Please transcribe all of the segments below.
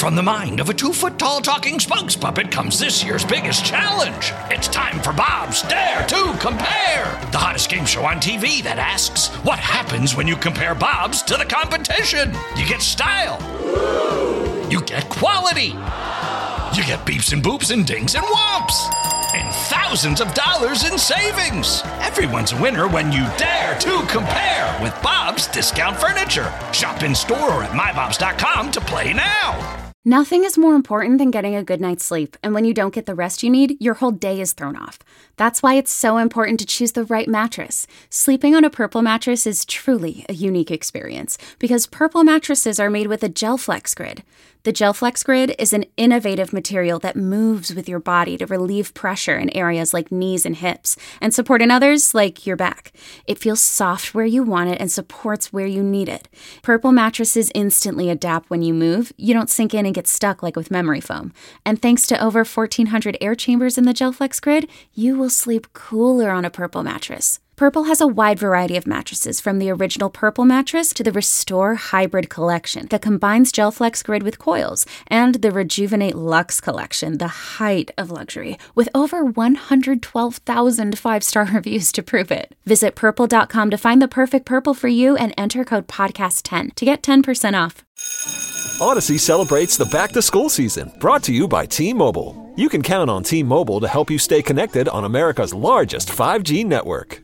From the mind of a 2-foot-tall talking spokes puppet comes this year's biggest challenge. It's time for Bob's Dare to Compare, the hottest game show on TV that asks, what happens when you compare Bobs to the competition? You get style. You get quality. You get beeps and boops and dings and whomps. And thousands of dollars in savings. Everyone's a winner when you dare to compare with Bob's Discount Furniture. Shop in store or at mybobs.com to play now. Nothing is more important than getting a good night's sleep, and when you don't get the rest you need, your whole day is thrown off. That's why it's so important to choose the right mattress. Sleeping on a Purple mattress is truly a unique experience, because Purple mattresses are made with a GelFlex Grid. The GelFlex Grid is an innovative material that moves with your body to relieve pressure in areas like knees and hips, and support in others like your back. It feels soft where you want it and supports where you need it. Purple mattresses instantly adapt when you move. You don't sink in and get stuck like with memory foam. And thanks to over 1,400 air chambers in the GelFlex Grid, you will sleep cooler on a Purple mattress. Purple has a wide variety of mattresses, from the original Purple mattress to the Restore Hybrid collection that combines GelFlex Grid with coils, and the Rejuvenate Luxe collection, the height of luxury, with over 112,000 5-star reviews to prove it. Visit Purple.com to find the perfect Purple for you and enter code PODCAST10 to get 10% off. Odyssey celebrates the back-to-school season, brought to you by T-Mobile. You can count on T-Mobile to help you stay connected on America's largest 5G network.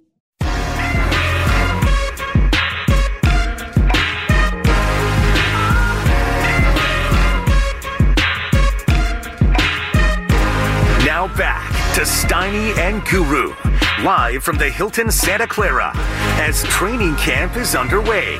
Now back to Steiny and Guru, live from the Hilton Santa Clara, as training camp is underway.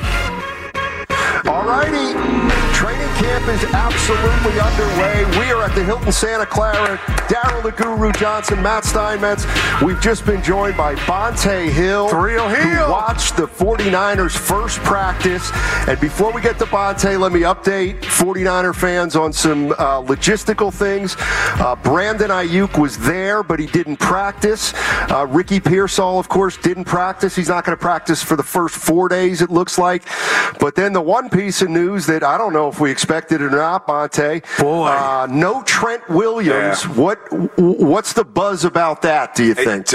All righty, training camp is absolutely underway. We are at the Hilton Santa Clara. Daryl the Guru Johnson, Matt Steinmetz. We've just been joined by Bonta Hill, who watched the 49ers' first practice. And before we get to Bonta, let me update 49er fans on some logistical things. Brandon Ayuk was there, but he didn't practice. Ricky Pearsall, of course, didn't practice. He's not going to practice for the first 4 days, it looks like. But then the one piece of news that I don't know if we expected it or not, Bonta. No Trent Williams. Yeah. What's the buzz about that, do you think?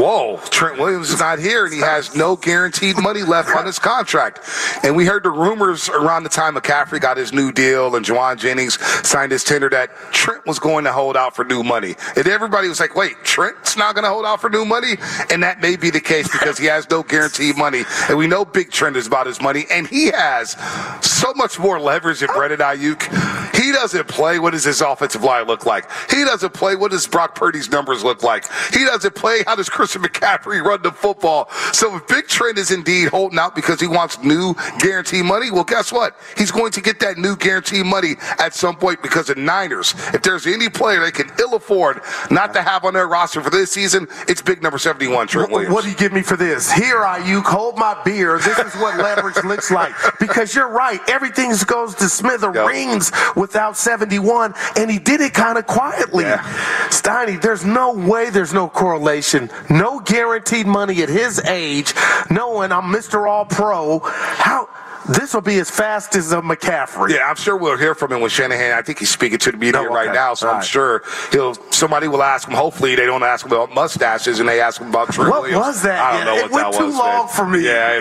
Trent Williams is not here, and he has no guaranteed money left on his contract. And we heard the rumors around the time McCaffrey got his new deal and Juwan Jennings signed his tender that Trent was going to hold out for new money. And everybody was like, wait, Trent's not going to hold out for new money? And that may be the case because he has no guaranteed money. And we know Big Trent is about his money, and he has so much more leverage than Brandon Ayuk. He doesn't play. What does his offensive line look like? He doesn't play. What does Brock Purdy's numbers look like? He doesn't play. How does Christian McCaffrey run the football? So if Big Trent is indeed holding out because he wants new guaranteed money, well, guess what? He's going to get that new guaranteed money at some point, because the Niners, if there's any player they can ill afford not to have on their roster for this season, it's big number 71, Trent Williams. What do you give me for this? Here, Ayuk, hold my beer. This is what leverage looks like. Because you're right. Everything goes to smithereens without 71, and he did it kind of quietly. Yeah. Steiny, there's no way, there's no correlation, no guaranteed money at his age, knowing I'm Mr. All-Pro. How... This will be as fast as a McCaffrey. Yeah, I'm sure we'll hear from him with Shanahan. I think he's speaking to the media right now, so I'm sure somebody will ask him. Hopefully they don't ask him about mustaches and they ask him about Trent Williams. What was that? I don't know what that was. It went too long for me. Yeah,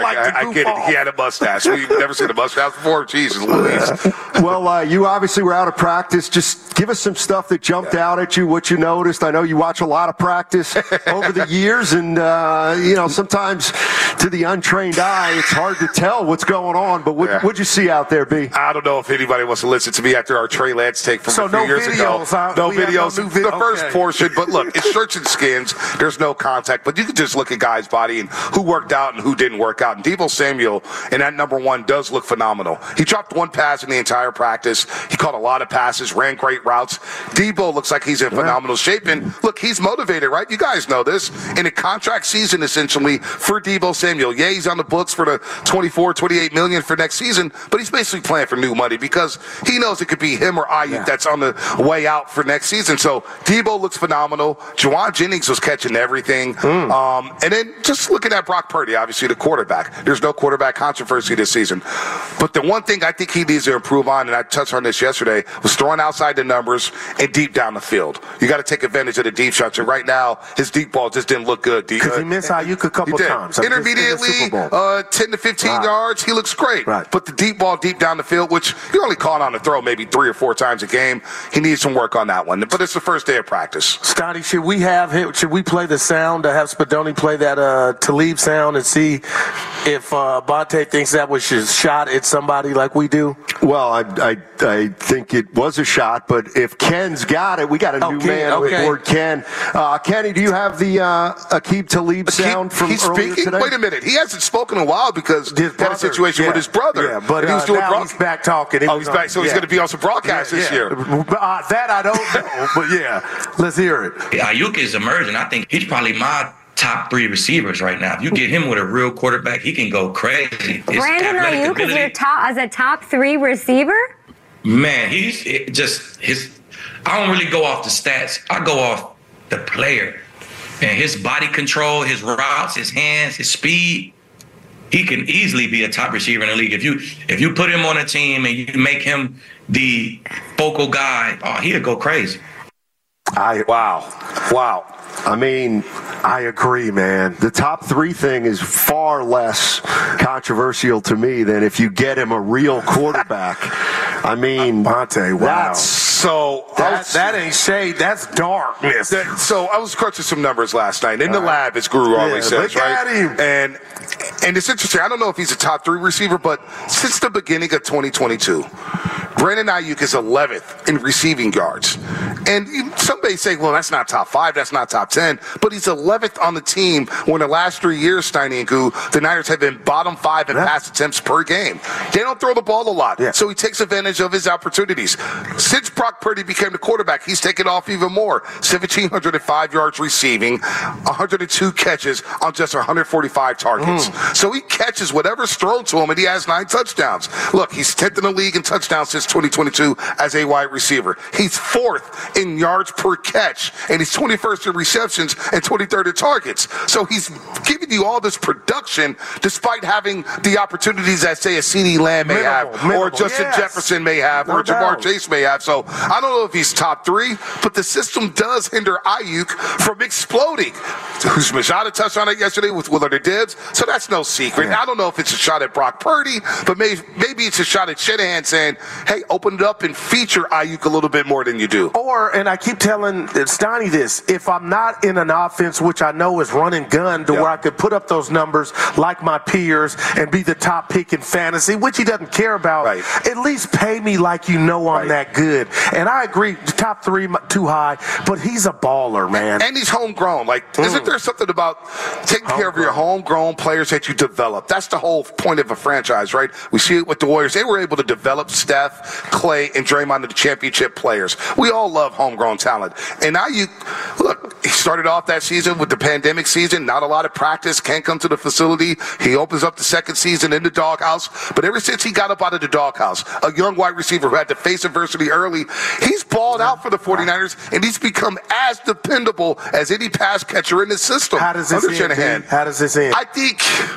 I get it. He had a mustache. We've never seen a mustache before. Jesus Louise. Well, you obviously were out of practice. Just give us some stuff that jumped out at you, what you noticed. I know you watch a lot of practice over the years, and sometimes to the untrained eye, it's hard to tell what's going on, but what'd you see out there, B? I don't know if anybody wants to listen to me after our Trey Lance take from a few years ago. No videos. The first portion, but look, it's shirts and skins. There's no contact, but you can just look at guys' body and who worked out and who didn't work out. And Deebo Samuel in that number one does look phenomenal. He dropped one pass in the entire practice. He caught a lot of passes, ran great routes. Deebo looks like he's in phenomenal shape. And look, he's motivated, right? You guys know this. In a contract season, essentially, for Deebo Samuel. Yeah, he's on the books for the 24, 28 $38 million for next season, but he's basically playing for new money because he knows it could be him or Ayuk that's on the way out for next season. So Debo looks phenomenal. Juwan Jennings was catching everything. And then just looking at Brock Purdy, obviously the quarterback. There's no quarterback controversy this season. But the one thing I think he needs to improve on, and I touched on this yesterday, was throwing outside the numbers and deep down the field. You got to take advantage of the deep shots. And right now, his deep ball just didn't look good. Because he missed Ayuk a couple times. Intermediately, 10 to 15 yards, he looks great. Right. But the deep ball deep down the field, which you're only calling on to throw maybe 3 or 4 times a game, he needs some work on that one. But it's the first day of practice. Scotty, should we play the sound to have Spadoni play that Talib sound and see if Bonte thinks that was his shot at somebody like we do? Well, I think it was a shot, but if Ken's got it, we got a new man aboard Ken. Kenny, do you have the Aqib Talib sound from earlier today? Wait a minute. He hasn't spoken in a while because he had a situation with his brother. Yeah, but he was doing he's back talking. He's back, so he's going to be on some broadcasts this year. That I don't know, but yeah, let's hear it. Ayuk is emerging. I think he's probably my top 3 receivers right now. If you get him with a real quarterback, he can go crazy. Brandon Ayuk is your as a top 3 receiver? Man, I don't really go off the stats. I go off the player and his body control, his routes, his hands, his speed. He can easily be a top receiver in the league. If you put him on a team and you make him the focal guy, he'll go crazy. Wow. I mean, I agree, man. The top 3 thing is far less controversial to me than if you get him a real quarterback. I mean, Bonte, wow. That ain't shade. That's darkness. So I was crunching some numbers last night. In the lab, as Guru always says, right? And it's interesting. I don't know if he's a top 3 receiver, but since the beginning of 2022, Brandon Ayuk is 11th in receiving yards. And some may say, well, that's not top 5, that's not top 10, but he's 11th on the team when the last 3 years, Steiny and Goo, the Niners have been bottom 5 in pass attempts per game. They don't throw the ball a lot, so he takes advantage of his opportunities. Since Brock Purdy became the quarterback, he's taken off even more. 1,705 yards receiving, 102 catches on just 145 targets. So he catches whatever's thrown to him, and he has 9 touchdowns. Look, he's 10th in the league in touchdowns since 2022 as a wide receiver. He's 4th in yards per catch, and he's 21st in receptions and 23rd in targets. So he's giving you all this production despite having the opportunities that, say, a CeeDee Lamb may have, or Justin Jefferson may have, or Jamar Chase may have. So I don't know if he's top 3, but the system does hinder Ayuk from exploding. Machado touched on it yesterday with Willard Dibbs, so that's no secret. I don't know if it's a shot at Brock Purdy, but maybe it's a shot at Shanahan saying, hey, open it up and feature Ayuk a little bit more than you do. And I keep telling Steiny this, if I'm not in an offense, which I know is run and gun to where I could put up those numbers like my peers and be the top pick in fantasy, which he doesn't care about, at least pay me like you know I'm that good. And I agree, top 3 too high, but he's a baller, man. And he's homegrown. Isn't there something about taking care of your homegrown players that you develop? That's the whole point of a franchise, right? We see it with the Warriors. They were able to develop Steph, Clay, and Draymond into championship players. We all love homegrown talent. And now he started off that season with the pandemic season, not a lot of practice, can't come to the facility. He opens up the second season in the doghouse. But ever since he got up out of the doghouse, a young wide receiver who had to face adversity early, he's balled out for the 49ers, and he's become as dependable as any pass catcher in the system. How does this end? How does this end? I think...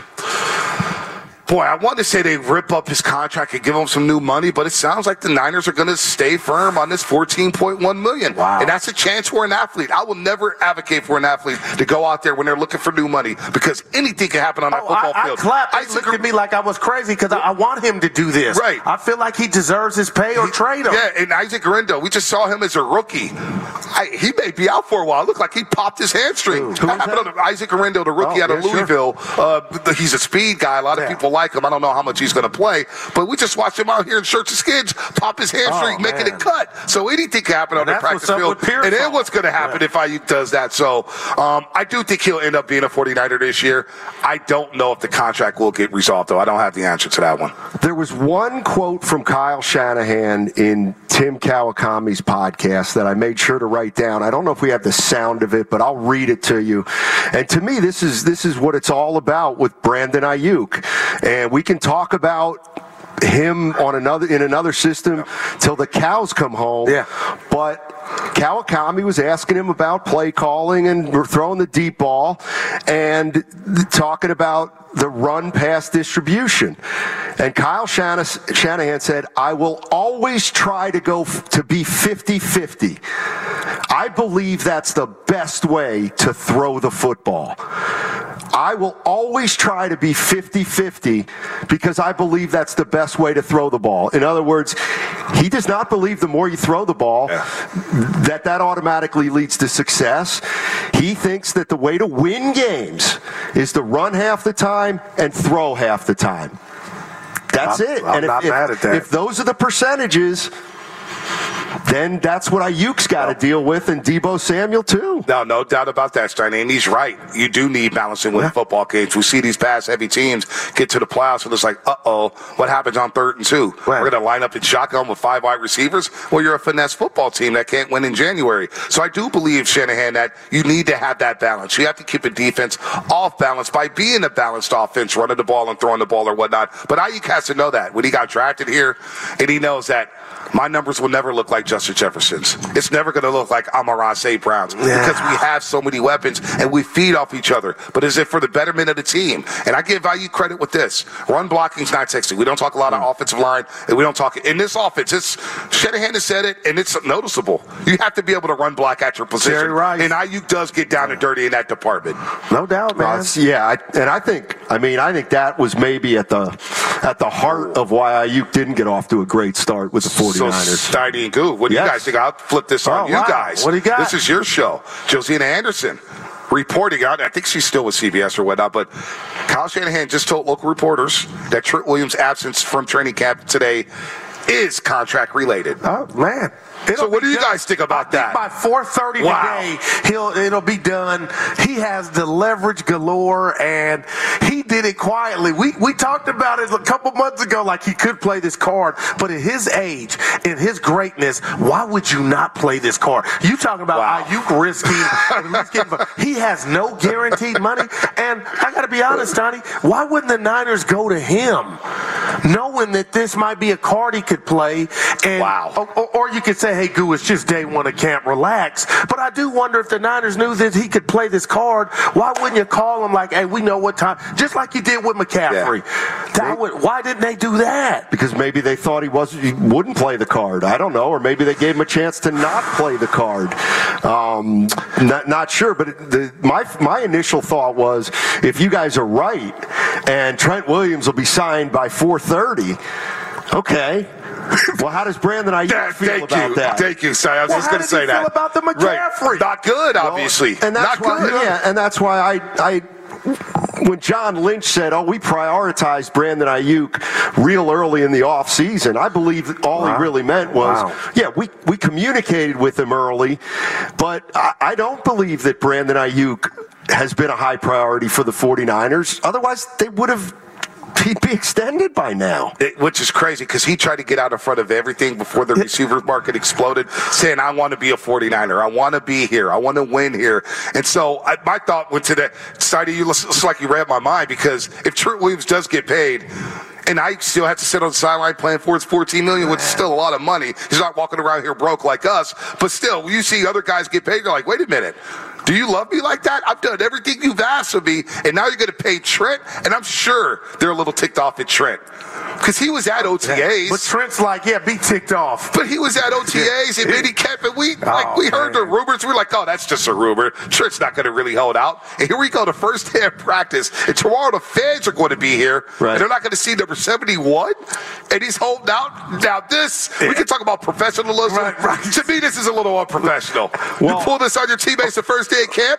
Boy, I want to say they rip up his contract and give him some new money, but it sounds like the Niners are going to stay firm on this $14.1 million. Wow. And that's a chance for an athlete. I will never advocate for an athlete to go out there when they're looking for new money because anything can happen on that football field. I clapped. He looked at me like I was crazy because I want him to do this. Right. I feel like he deserves his pay or trade him. Yeah, and Isaac Guerendo, we just saw him as a rookie. He may be out for a while. It looked like he popped his hamstring. Isaac Guerendo, the rookie out of Louisville. Sure. He's a speed guy. A lot of people like him. I don't know how much he's going to play, but we just watched him out here in shirts and skins pop his hamstring, making it cut. So anything can happen on the practice field. And then what's going to happen if Ayuk does that? So I do think he'll end up being a 49er this year. I don't know if the contract will get resolved, though. I don't have the answer to that one. There was one quote from Kyle Shanahan in Tim Kawakami's podcast that I made sure to write down. I don't know if we have the sound of it, but I'll read it to you. And to me, this is what it's all about with Brandon Ayuk. And we can talk about him in another system till the cows come home. Yeah. But Kawakami was asking him about play calling and throwing the deep ball and talking about the run-pass distribution. And Kyle Shanahan said, I will always try to go to be 50-50. I believe that's the best way to throw the football. I will always try to be 50-50 because I believe that's the best way to throw the ball. In other words, he does not believe the more you throw the ball, that automatically leads to success. He thinks that the way to win games is to run half the time and throw half the time. That's it. I'm not mad at that. If those are the percentages, then that's what Ayuk's got to deal with, and Deebo Samuel too. No doubt about that, Steiny. And he's right. You do need balance in winning football games. We see these pass-heavy teams get to the playoffs, and it's like, what happens on 3rd and 2? We're going to line up in shotgun with 5 wide receivers? Well, you're a finesse football team that can't win in January. So I do believe, Shanahan, that you need to have that balance. You have to keep a defense off balance by being a balanced offense, running the ball and throwing the ball or whatnot. But Ayuk has to know that when he got drafted here, and he knows that my numbers will never look like Justin Jefferson's. It's never going to look like Amon-Ra St. Brown's because we have so many weapons and we feed off each other. But is it for the betterment of the team? And I give Ayuk credit with this. Run blocking's not sexy. We don't talk a lot of offensive line, and we don't talk in this offense. Shanahan has said it, and it's noticeable. You have to be able to run block at your position. Jerry Rice. And Ayuk does get down and dirty in that department. No doubt, man. I think that was maybe at the heart of why Ayuk didn't get off to a great start with the 49ers. So, Steiny and Goo, what do you guys think? I'll flip this on you guys. What do you got? This is your show. Josina Anderson reporting out. I think she's still with CBS or whatnot, but Kyle Shanahan just told local reporters that Trent Williams' absence from training camp today is contract related. Oh, man. So what do you guys think about that? By 4:30 today, it'll be done. He has the leverage galore, and he did it quietly. We talked about it a couple months ago, like he could play this card, but at his age, in his greatness, why would you not play this card? You talking about Ayuk risking? He has no guaranteed money, and I got to be honest, Donnie, why wouldn't the Niners go to him, knowing that this might be a card he could play? And, or you could say, hey, Goo, it's just day one of camp, relax. But I do wonder if the Niners knew that he could play this card, why wouldn't you call him like, hey, we know what time, just like you did with McCaffrey. Why didn't they do that? Because maybe they thought he wouldn't play the card. I don't know. Or maybe they gave him a chance to not play the card. Not sure. But my initial thought was, if you guys are right and Trent Williams will be signed by 4:30, okay. Well, how does Brandon Ayuk feel about that? Thank you, Si. I was just going to say that. How does he feel about the McCaffrey? Right. Not good, obviously. And that's and that's why I when John Lynch said, we prioritized Brandon Ayuk real early in the offseason, I believe all he really meant was, we communicated with him early, but I don't believe that Brandon Ayuk has been a high priority for the 49ers. Otherwise, they would have he'd be extended by now. Which is crazy because he tried to get out in front of everything before the receiver market exploded, saying, I want to be a 49er. I want to be here. I want to win here. And so my thought went to the side of you. It's like you read my mind, because if Trent Williams does get paid, and I still have to sit on the sideline playing for his $14 million, which is still a lot of money. He's not walking around here broke like us. But still, you see other guys get paid, you're like, wait a minute. Do you love me like that? I've done everything you've asked of me, and now you're going to pay Trent? And I'm sure they're a little ticked off at Trent. Because he was at OTAs. But Trent's like, be ticked off. But he was at OTAs, and then he kept it. We heard the rumors. We're like, that's just a rumor. Trent's not going to really hold out. And here we go to first day of practice. And tomorrow the fans are going to be here. Right. And they're not going to see number 71. And he's holding out. Now we can talk about professionalism. Right. To me, this is a little unprofessional. You pull this on your teammates the first day of camp?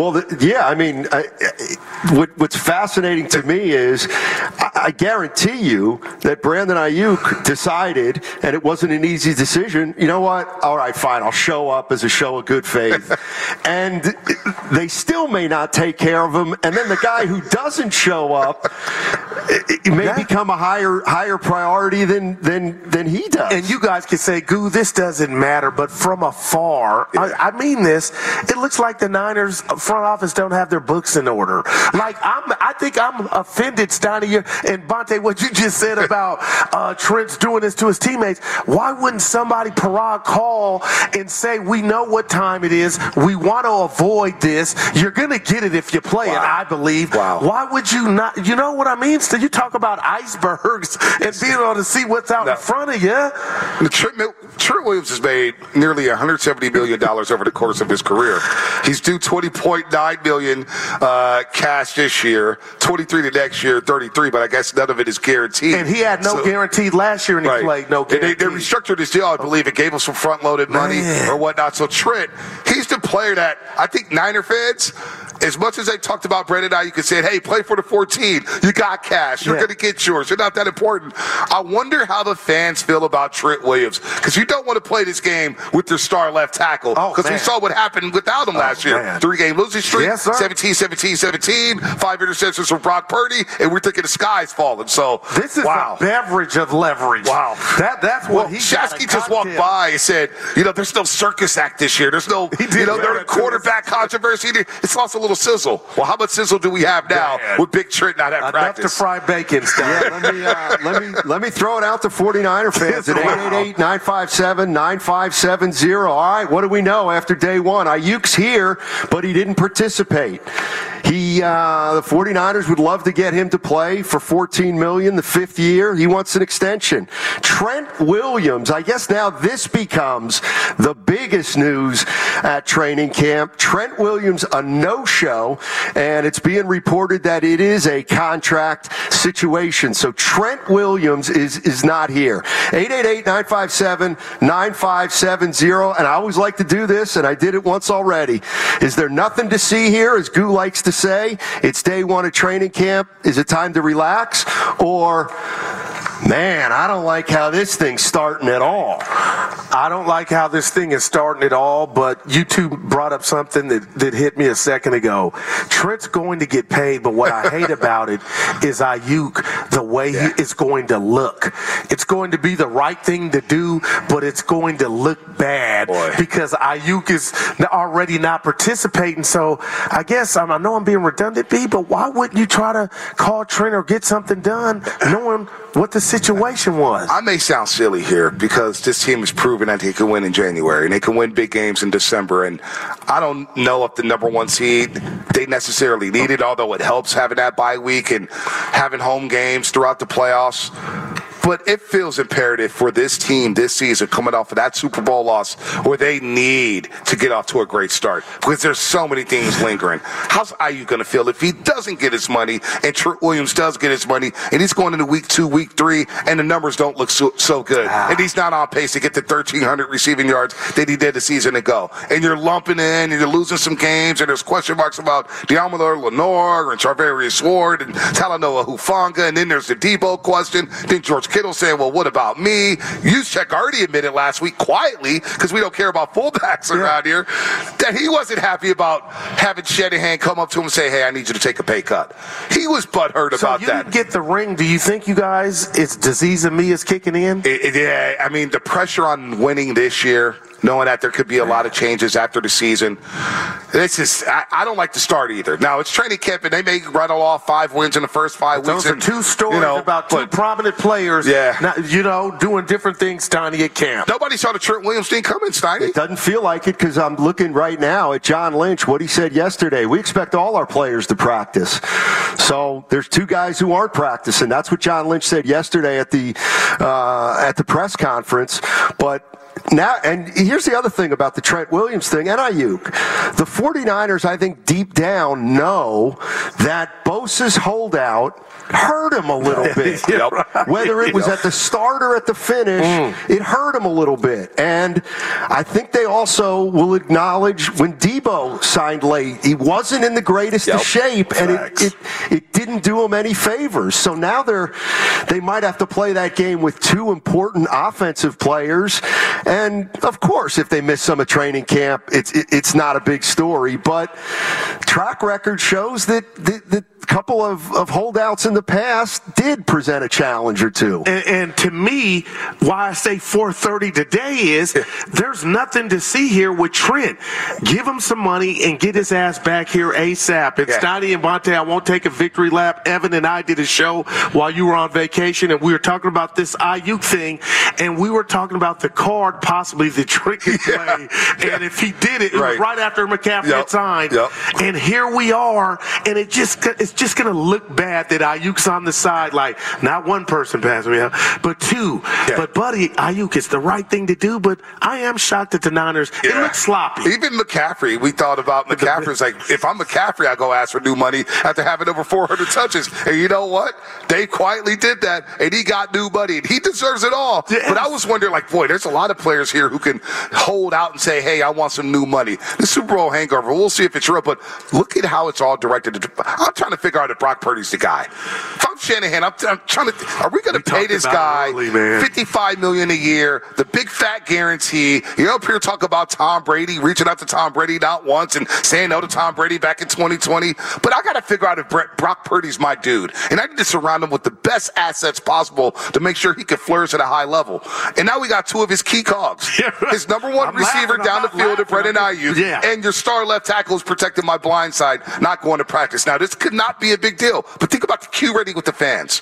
What's fascinating to me is I guarantee you that Brandon Ayuk decided, and it wasn't an easy decision, you know what? All right, fine, I'll show up as a show of good faith. and they still may not take care of him. And then the guy who doesn't show up it may become a higher priority than he does. And you guys can say, Goo, this doesn't matter, but from afar, I mean this, it looks like the Niners front office don't have their books in order. Like, I think I'm offended, Steiny, and Bonte, what you just said about Trent's doing this to his teammates. Why wouldn't somebody, Parag, call and say, we know what time it is, we want to avoid this, you're going to get it if you play it, I believe. Wow. Why would you not? You know what I mean? So you talk about icebergs and being able to see what's out in front of you. Trent Williams has made nearly $170 million over the course of his career. He's due $20.9 million cash this year, $23 the next year, $33, but I guess none of it is guaranteed. And he had no guarantee last year, and he played no guarantee. They restructured his deal, I believe. It gave him some front-loaded money or whatnot. So Trent, he's the player that I think Niner fans, as much as they talked about Brandon Ayuk and said, hey, play for the 14, you got cash, you're going to get yours, you're not that important. I wonder how the fans feel about Trent Williams, because you don't want to play this game with your star left tackle, because we saw what happened without him last year. 3-game losing streak, 17-17-17, 5 interceptions from Brock Purdy, and we're thinking the sky's falling. So this is a beverage of leverage. Wow. That's what Shasky just walked by and said, there's no circus act this year. There's no, there's quarterback controversy. It's lost a little sizzle. Well, how much sizzle do we have now with Big Trent not having practice? Enough to fry bacon stuff. Let me throw it out to 49er fans at 888-957-9570. All right, what do we know after day one? Ayuk's here, but he didn't participate. The 49ers would love to get him to play for $14 million the 5th year. He wants an extension. Trent Williams, I guess now this becomes the biggest news at training camp. Trent Williams, a no-show, and it's being reported that it is a contract situation. So Trent Williams is not here. 888-957-9570, and I always like to do this, and I did it once already. Is there nothing to see here, as Goo likes to say? It's day one of training camp. Is it time to relax? Or, man, I don't like how this thing's starting at all. I don't like how this thing is starting at all, but you two brought up something that hit me a second ago. Trent's going to get paid, but what I hate about it is Ayuk, the way it's going to look. It's going to be the right thing to do, but it's going to look bad because Ayuk is already not participating. So I guess I know I'm being redundant, B, but why wouldn't you try to call Trent or get something done knowing what the situation was? I may sound silly here because this team has proven that they can win in January and they can win big games in December. And I don't know if the number one seed they necessarily need it, although it helps having that bye week and having home games throughout the playoffs. But it feels imperative for this team this season coming off of that Super Bowl loss where they need to get off to a great start because there's so many things lingering. How's Ayuk going to feel if he doesn't get his money and Trent Williams does get his money and he's going into week 2, week 3, and the numbers don't look so good? And he's not on pace to get the 1,300 receiving yards that he did a season ago. And you're lumping in and you're losing some games and there's question marks about Deommodore Lenoir and Charvarius Ward and Talanoa Hufanga, and then there's the Debo question. Then George Kittle saying, well, what about me? Juszczyk already admitted last week quietly, because we don't care about fullbacks around here, that he wasn't happy about having Shanahan come up to him and say, hey, I need you to take a pay cut. He was butthurt about that. So you didn't get the ring. Do you think you guys, it's disease of me is kicking in? Yeah, I mean, the pressure on winning this year, knowing that there could be a lot of changes after the season. It's just, I don't like to start either. Now, it's training camp, and they may rattle off 5 wins in the first 5 weeks. Those are 2 stories about 2 prominent players, doing different things, Steiny, at camp. Nobody saw the Trent Williams thing coming, Steiny. It doesn't feel like it because I'm looking right now at John Lynch, what he said yesterday. We expect all our players to practice. So there's 2 guys who aren't practicing. That's what John Lynch said yesterday at the press conference. But now, and here's the other thing about the Trent Williams thing and Ayuk. The 49ers, I think, deep down know that Bosa's holdout hurt him a little bit. Whether it was at the start or at the finish, it hurt him a little bit. And I think they also will acknowledge when Debo signed late, he wasn't in the greatest of shape, and it didn't do him any favors. So now they might have to play that game with 2 important offensive players. And, of course, if they miss some of training camp, it's not a big story. But track record shows that the couple of holdouts in the past did present a challenge or two. And to me, why I say 4:30 today is there's nothing to see here with Trent. Give him some money and get his ass back here ASAP. And Steiny and Bonte, I won't take a victory lap. Evan and I did a show while you were on vacation, and we were talking about this Ayuk thing, and we were talking about the card possibly that Trent could play. And if he did it, it was right after McCaffrey had signed. And here we are, and it's just going to look bad that Ayuk's on the side, like not one person passing me up, but two. But, buddy, Ayuk, it's the right thing to do, but I am shocked at the Niners. It looks sloppy. Even McCaffrey, we thought about McCaffrey's like, if I'm McCaffrey, I go ask for new money after having over 400 touches. And you know what? They quietly did that, and he got new money, and he deserves it all. But I was wondering, like, boy, there's a lot of players here who can hold out and say, hey, I want some new money. The Super Bowl hangover, we'll see if it's real, but look at how it's all directed. I'm trying to figure out if Brock Purdy's the guy. If I'm Shanahan, I'm trying to, are we going to pay this guy $55 million a year, the big fat guarantee? You're up here talking about Tom Brady, reaching out to Tom Brady not once and saying no to Tom Brady back in 2020. But I got to figure out if Brock Purdy's my dude. And I need to surround him with the best assets possible to make sure he can flourish at a high level. And now we got two of his key cogs. His number one receiver down the field, Brendan Ayuk, and your star left tackle is protecting my blind side, not going to practice. Now, this could not be a big deal, but think about the Q rating with the fans.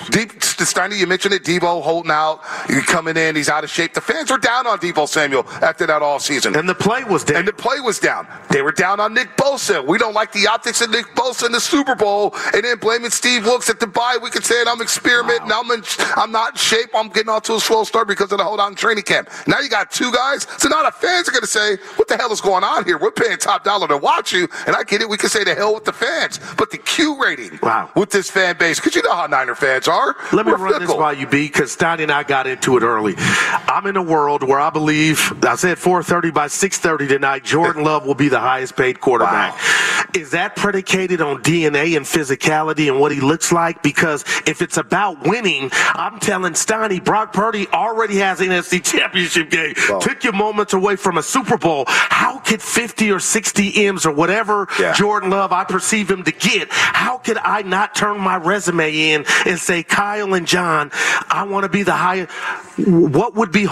Steiny, you mentioned it, Deebo holding out, he's coming in, he's out of shape. The fans were down on Deebo Samuel after that all season. And the play was down. They were down on Nick Bosa. We don't like the optics of Nick Bosa in the Super Bowl, and then blaming Steve Wilkes at the bye week and saying I'm experimenting, I'm not in shape, I'm getting off to a slow start because of the holdout in training camp. Now you got two guys, so now the fans are going to say, what the hell is going on here? We're paying top dollar to watch you, and I get it, we can say the hell with the fans, but the Q rating with this fan base, because you know how Niner fans are. Let me run this by you, B, because Steiny and I got into it early. I'm in a world where I believe, I said 4:30, by 6:30 tonight, Jordan Love will be the highest paid quarterback. Is that predicated on DNA and physicality and what he looks like? Because if it's about winning, I'm telling Steiny, Brock Purdy already has an NFC championship game. Took you moments away from a Super Bowl. How could 50 or 60 M's or whatever Jordan Love, I perceive him to get, how could I not turn my resume in and say, Kyle and John, I want to be the highest? What would be the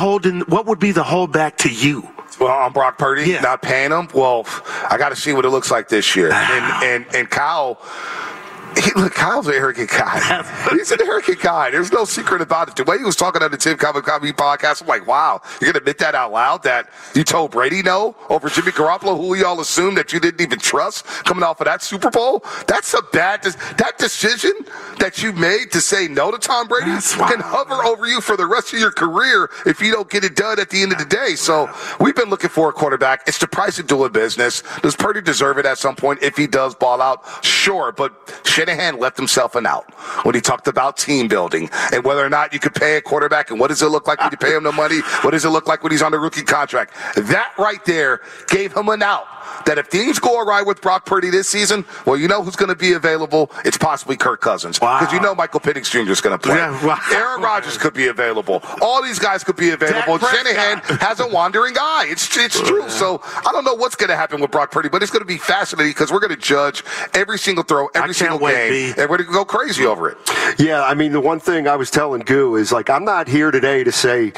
holdback to you? Well, on Brock Purdy, not paying him? Well, I got to see what it looks like this year. And Kyle... Kyle's an arrogant guy. He's an arrogant guy. There's no secret about it. The way he was talking on the Tim Cavalcante podcast, I'm like, wow, you're going to admit that out loud, that you told Brady no over Jimmy Garoppolo, who we all assumed that you didn't even trust coming off of that Super Bowl? That's a bad that decision that you made to say no to Tom Brady can hover over you for the rest of your career if you don't get it done at the end of the day. So we've been looking for a quarterback. It's the price of doing business. Does Purdy deserve it at some point if he does ball out? Sure, but Shanahan left himself an out when he talked about team building and whether or not you could pay a quarterback and what does it look like when you pay him no money? What does it look like when he's on a rookie contract? That right there gave him an out. That if things go awry with Brock Purdy this season, well, you know who's going to be available? It's possibly Kirk Cousins. Because you know Michael Penix Jr. is going to play. Aaron Rodgers could be available. All these guys could be available. Shanahan has a wandering eye. It's true. So I don't know what's going to happen with Brock Purdy, but it's going to be fascinating because we're going to judge every single throw, every single game, and we're going to go crazy over it. Yeah, I mean, the one thing I was telling Goo is, like, I'm not here today to say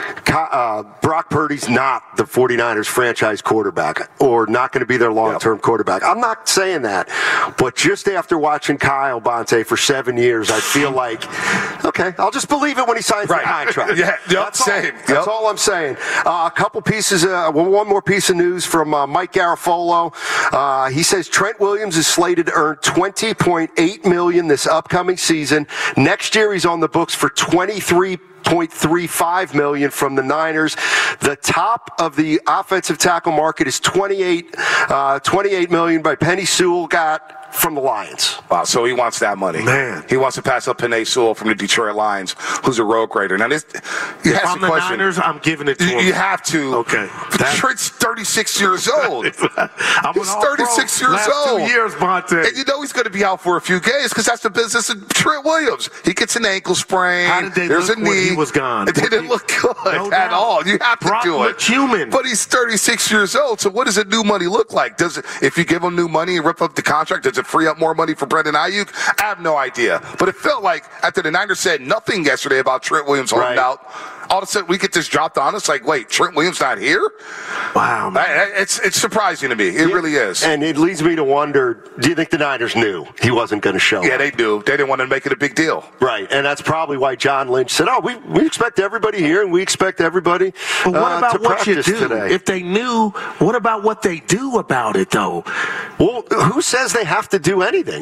Brock Purdy's not the 49ers franchise quarterback or not going to be their long-term quarterback. I'm not saying that. But just after watching Kyle Bonte for 7 years, I feel like, okay, I'll just believe it when he signs the contract. That's all I'm saying. A couple pieces, one more piece of news from Mike Garafolo. He says Trent Williams is slated to earn $20.8 million this upcoming season. Next year, he's on the books for $23.35 million from the Niners. The top of the offensive tackle market is $28 million by Penny Sewell, got from the Lions. Wow, so he wants that money. Man. He wants to pass up Penei Sewell from the Detroit Lions, who's a road grader. Now, if I'm the Niners, I'm giving it to him. You have to. Okay. Trent's 36 years old. He's 36 years last old. 2 years, Monte. And you know he's going to be out for a few games because that's the business of Trent Williams. He gets an ankle sprain. How did they There's look a knee. when he was gone? It didn't look good at all. You have to do it. Human. But he's 36 years old, so what does a new money look like? Does it, if you give him new money and rip up the contract, does it free up more money for Brandon Ayuk? I have no idea. But it felt like after the Niners said nothing yesterday about Trent Williams holding out, all of a sudden we get this dropped on us like, wait, Trent Williams not here? Wow, man. It's surprising to me. It really is. And it leads me to wonder, do you think the Niners knew he wasn't going to show up? Yeah, they do. They didn't want to make it a big deal. Right, and that's probably why John Lynch said, we expect everybody here, and we expect everybody but what about to what you practice do? today. If they knew, what about what they do about it, though? Well, who says they have to do anything?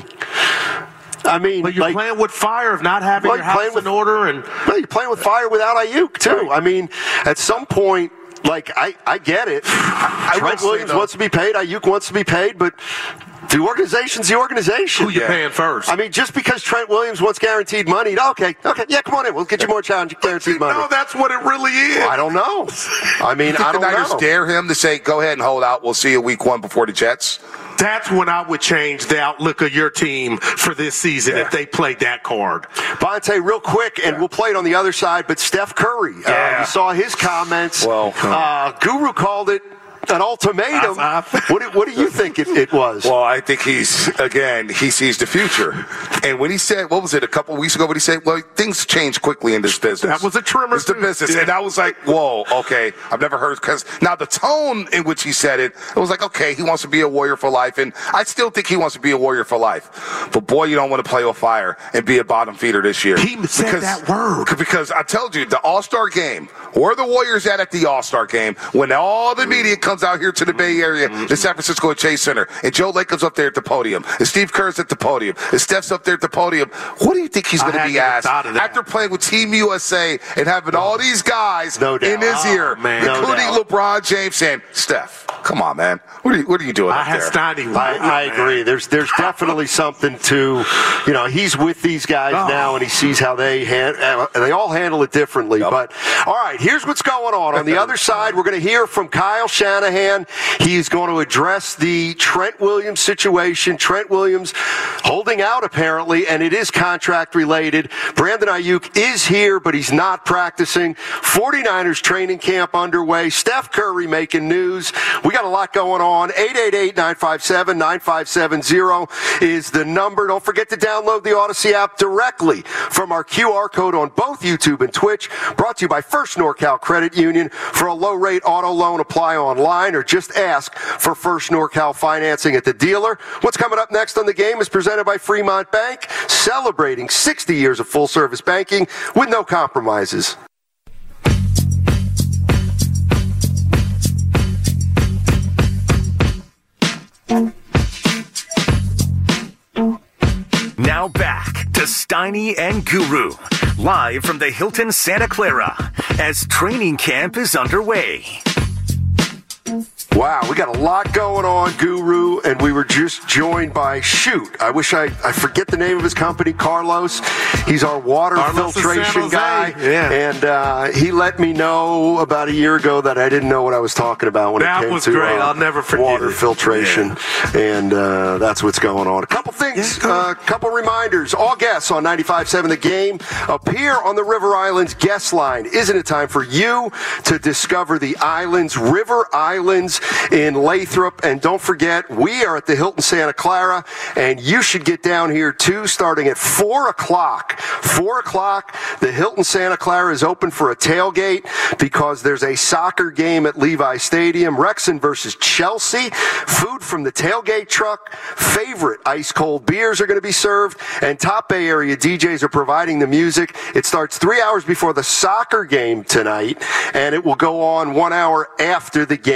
I mean, but you're playing with fire of not having your house in order, and you're playing with fire without Ayuk too. Right. I mean, at some point, I get it. Trent Williams wants to be paid. Ayuk wants to be paid, but the organization's the organization. Who you paying first? I mean, just because Trent Williams wants guaranteed money, okay, yeah, come on in. We'll get you more guaranteed money. No, that's what it really is. Well, I don't know. I mean, I don't know. The Niners dare him to say, go ahead and hold out. We'll see you week 1 before the Jets. That's when I would change the outlook of your team for this season if they played that card. Bonte, real quick, and we'll play it on the other side, but Steph Curry, you saw his comments. Well, Guru called it an ultimatum. What do you think it was? Well, I think he sees the future. And when he said, what was it, a couple of weeks ago, when he said, well, things change quickly in this business. That was a trimmer. It's the business. Yeah. And I was like, whoa, okay. I've never heard, because now the tone in which he said it was like, okay, he wants to be a warrior for life. And I still think he wants to be a warrior for life. But boy, you don't want to play with fire and be a bottom feeder this year. He said that word. Because I told you, the All-Star game, where are the Warriors at the All-Star game when all the media comes out here to the Bay Area, the San Francisco Chase Center, and Joe Lakers up there at the podium, and Steve Kerr's at the podium, and Steph's up there at the podium. What do you think he's going to be asked after playing with Team USA and having all these guys in his ear, including LeBron James, saying, Steph, come on, man. What are you doing up there? I agree. There's definitely something to, he's with these guys now, and he sees how they all handle it differently. Yep. But, all right, here's what's going on. On the other side, we're going to hear from Kyle Shanahan. He's going to address the Trent Williams situation. Trent Williams holding out, apparently, and it is contract related. Brandon Ayuk is here, but he's not practicing. 49ers training camp underway. Steph Curry making news. We got a lot going on. 888-957-9570 is the number. Don't forget to download the Odyssey app directly from our QR code on both YouTube and Twitch. Brought to you by First NorCal Credit Union. For a low-rate auto loan, apply online or just ask for First NorCal financing at the dealer. What's coming up next on The Game is presented by Fremont Bank, celebrating 60 years of full-service banking with no compromises. Now back to Steiny and Guru, live from the Hilton Santa Clara, as training camp is underway. Wow, we got a lot going on, Guru, and we were just joined by, I wish I forget the name of his company, Carlos. He's our water filtration guy, and he let me know about a year ago that I didn't know what I was talking about when it came to great. I'll never forget water filtration, and that's what's going on. A couple things, couple reminders. All guests on 95.7 The Game appear on the River Islands guest line. Isn't it time for you to discover the islands, River Islands in Lathrop? And don't forget, we are at the Hilton Santa Clara, and you should get down here too, starting at 4 o'clock. 4 o'clock, the Hilton Santa Clara is open for a tailgate because there's a soccer game at Levi Stadium. Wrexham versus Chelsea. Food from the tailgate truck. Favorite ice-cold beers are going to be served, and top Bay Area DJs are providing the music. It starts 3 hours before the soccer game tonight, and it will go on 1 hour after the game.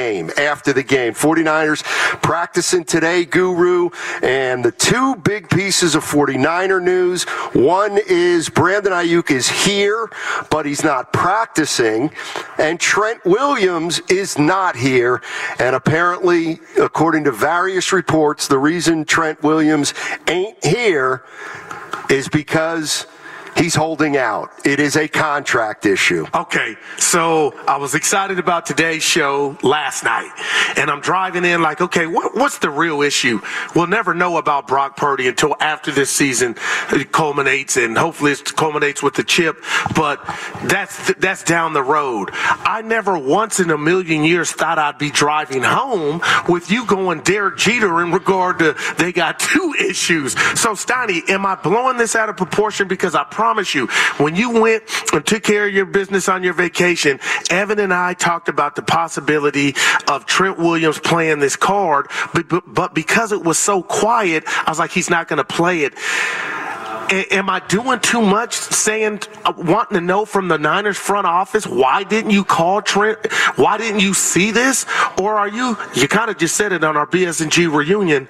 game, after the game. 49ers practicing today, Guru, and the two big pieces of 49er news. One is Brandon Ayuk is here, but he's not practicing, and Trent Williams is not here. And apparently, according to various reports, the reason Trent Williams ain't here is because he's holding out. It is a contract issue. Okay, so I was excited about today's show last night, and I'm driving in like, okay, what's the real issue? We'll never know about Brock Purdy until after this season culminates, and hopefully it culminates with the chip, but that's down the road. I never once in a million years thought I'd be driving home with you going Derek Jeter in regard to they got two issues. So, Steiny, am I blowing this out of proportion? Because I promise you, when you went and took care of your business on your vacation, Evan and I talked about the possibility of Trent Williams playing this card, but because it was so quiet, I was like, he's not going to play it. Am I doing too much wanting to know from the Niners front office, why didn't you call Trent? Why didn't you see this? Or are you kind of just said it on our BS&G reunion,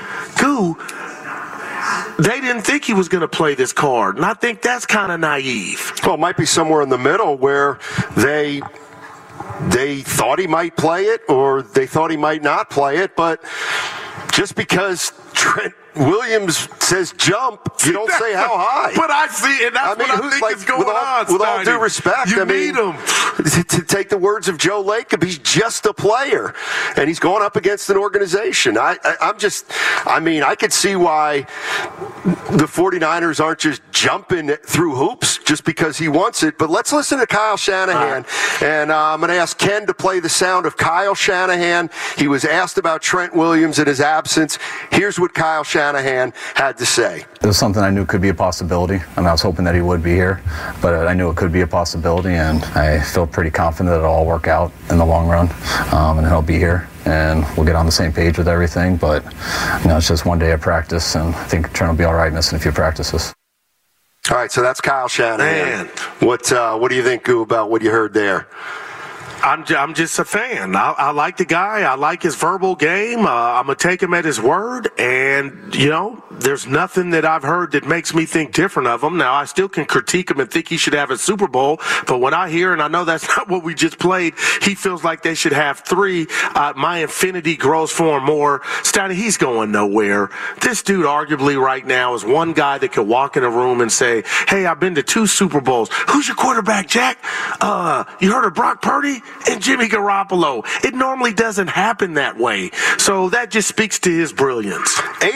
they didn't think he was going to play this card, and I think that's kind of naive. Well, it might be somewhere in the middle where they thought he might play it or they thought he might not play it, but just because Trent Williams says jump, you don't say how high. But I see, and that's what I think is going on. With all due respect, you need him. To take the words of Joe Lacob, he's just a player, and he's going up against an organization. I could see why the 49ers aren't just jumping through hoops just because he wants it. But let's listen to Kyle Shanahan, and I'm going to ask Ken to play the sound of Kyle Shanahan. He was asked about Trent Williams in his absence. Here's what Kyle Shanahan had to say. It was something I knew could be a possibility. I was hoping that he would be here, but I knew it could be a possibility, and I feel pretty confident that it'll all work out in the long run, and he'll be here, and we'll get on the same page with everything. But it's just one day of practice, and I think Trent will be all right missing a few practices. All right, so that's Kyle Shanahan. What do you think, Goo, about what you heard there? I'm just a fan. I like the guy. I like his verbal game. I'm going to take him at his word. And, there's nothing that I've heard that makes me think different of him. Now, I still can critique him and think he should have a Super Bowl. But when I hear, and I know that's not what we just played, he feels like they should have 3. My infinity grows for him more. Steiny, he's going nowhere. This dude arguably right now is one guy that could walk in a room and say, hey, I've been to 2 Super Bowls. Who's your quarterback, Jack? You heard of Brock Purdy? And Jimmy Garoppolo. It normally doesn't happen that way. So that just speaks to his brilliance.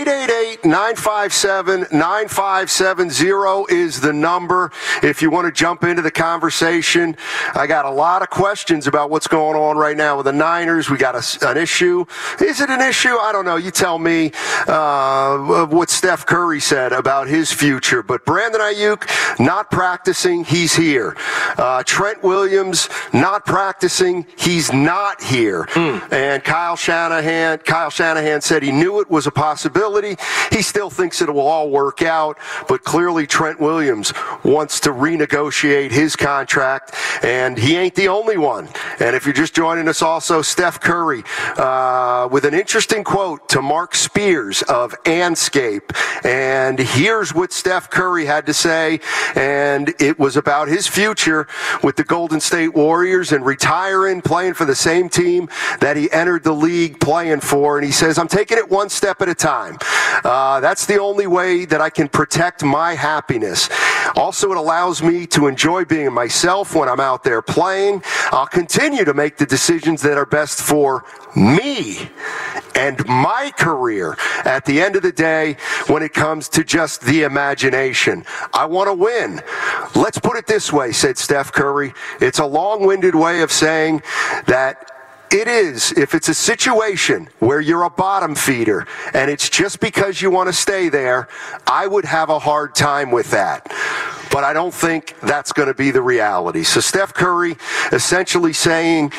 888-957-9570 is the number if you want to jump into the conversation. I got a lot of questions about what's going on right now with the Niners. We got an issue. Is it an issue? I don't know. You tell me what Steph Curry said about his future. But Brandon Ayuk not practicing. He's here. Trent Williams not practicing. He's not here. And Kyle Shanahan said he knew it was a possibility. He still thinks it will all work out, but clearly Trent Williams wants to renegotiate his contract, and he ain't the only one. And if you're just joining us, also Steph Curry with an interesting quote to Mark Spears of Anscape. And here's what Steph Curry had to say, and it was about his future with the Golden State Warriors and retiring, playing for the same team that he entered the league playing for. And he says, I'm taking it one step at a time. That's the only way that I can protect my happiness. Also, it allows me to enjoy being myself when I'm out there playing. I'll continue to make the decisions that are best for me and my career at the end of the day when it comes to just the imagination. I want to win. Let's put it this way, said Steph Curry. It's a long-winded way of saying that it is, if it's a situation where you're a bottom feeder and it's just because you want to stay there, I would have a hard time with that. but I don't think that's going to be the reality. So Steph Curry essentially saying,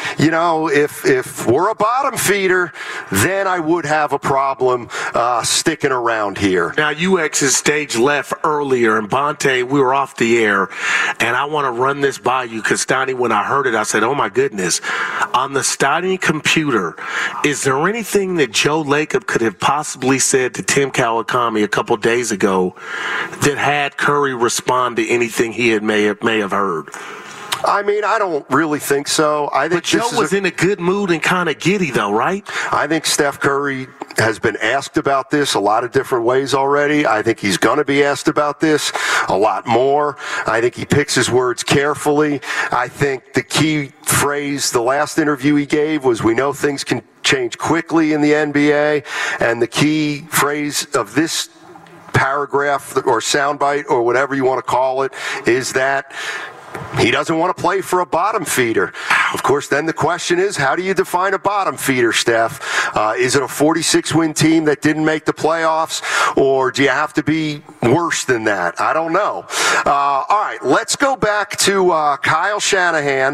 if we're a bottom feeder, then I would have a problem sticking around here. Now, UX's stage left earlier, and Bonte, we were off the air, and I want to run this by you because, Stoney, when I heard it, I said, oh, my goodness. On the Stoney computer, is there anything that Joe Lacob could have possibly said to Tim Kawakami a couple days ago that had Curry respond to anything he may have heard? I mean, I don't really think so. But Joe was in a good mood and kind of giddy, though, right? I think Steph Curry has been asked about this a lot of different ways already. I think he's going to be asked about this a lot more. I think he picks his words carefully. I think the key phrase, the last interview he gave, was, we know things can change quickly in the NBA. And the key phrase of this paragraph or soundbite or whatever you want to call it is that he doesn't want to play for a bottom feeder. Of course, then the question is, how do you define a bottom feeder, Steph? Is it a 46-win team that didn't make the playoffs, or do you have to be worse than that? I don't know. All right, let's go back to Kyle Shanahan,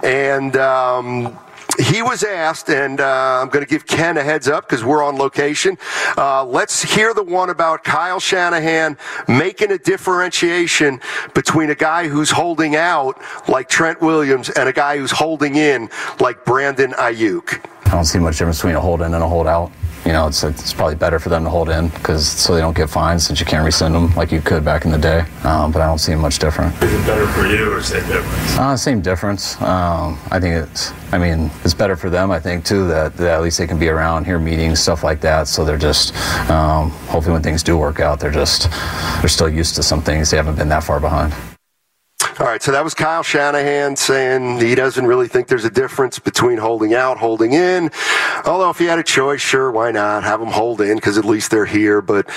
and he was asked, and I'm going to give Ken a heads up because we're on location. Let's hear the one about Kyle Shanahan making a differentiation between a guy who's holding out like Trent Williams and a guy who's holding in like Brandon Ayuk. I don't see much difference between a hold in and a hold out. It's probably better for them to hold in so they don't get fined, since you can't rescind them like you could back in the day. But I don't see much different. Is it better for you or same difference? Same difference. I think it's better for them, I think, too, that at least they can be around, hear meetings, stuff like that. So they're just, hopefully when things do work out, they're still used to some things. They haven't been that far behind. All right, so that was Kyle Shanahan saying he doesn't really think there's a difference between holding out, holding in. Although if he had a choice, sure, why not? Have them hold in because at least they're here. But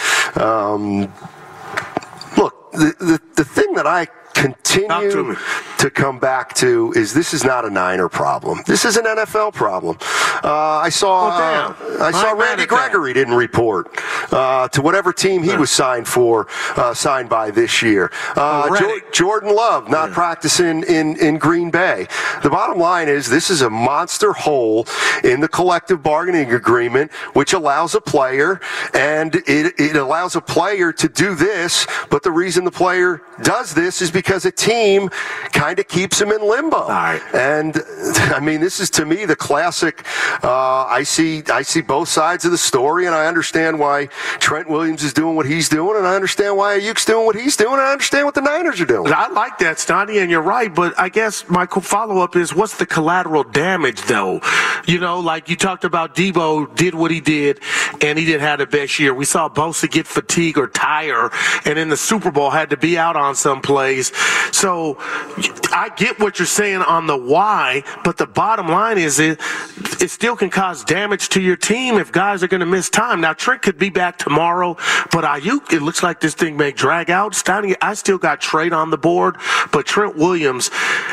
look, the thing that I continue to come back to is this is not a Niner problem. This is an NFL problem. I saw Randy Gregory didn't report to whatever team he was signed by this year. Jordan Love not practicing in Green Bay. The bottom line is this is a monster hole in the collective bargaining agreement, which allows a player, and it allows a player to do this, but the reason the player does this is because a team kind of keeps him in limbo. All right. And I mean, this is to me the classic. I see both sides of the story, and I understand why Trent Williams is doing what he's doing, and I understand why Ayuk's doing what he's doing, and I understand what the Niners are doing. I like that, Stoney, and you're right, but I guess my follow-up is, what's the collateral damage, though? Like you talked about, Debo did what he did, and he didn't have the best year. We saw Bosa get fatigue or tire, and in the Super Bowl had to be out on some plays. So I get what you're saying on the why, but the bottom line is it still can cause damage to your team if guys are going to miss time. Now, Trent could be back tomorrow, but Ayuk, it looks like this thing may drag out. Stoney, I still got trade on the board, but Trent Williams,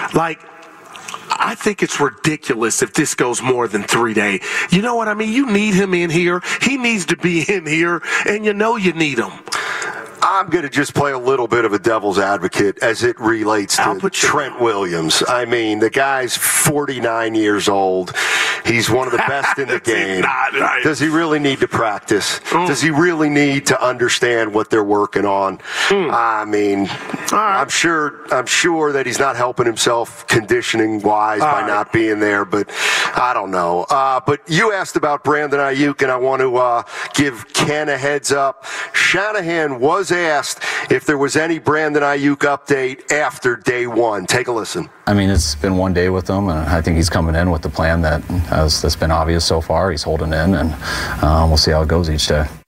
I think it's ridiculous if this goes more than 3 days. You know what I mean? You need him in here. He needs to be in here, and you need him. I'm going to just play a little bit of a devil's advocate as it relates to Trent Williams. I mean, the guy's 49 years old. He's one of the best in the game. Right. Does he really need to practice? Does he really need to understand what they're working on? I mean, I'm sure that he's not helping himself conditioning-wise by not being there, but I don't know. But you asked about Brandon Ayuk, and I want to give Ken a heads up. Shanahan was asked if there was any Brandon Ayuk update after day one. Take a listen. I mean, it's been 1 day with him, and I think he's coming in with the plan that's been obvious so far. He's holding in, and we'll see how it goes each day.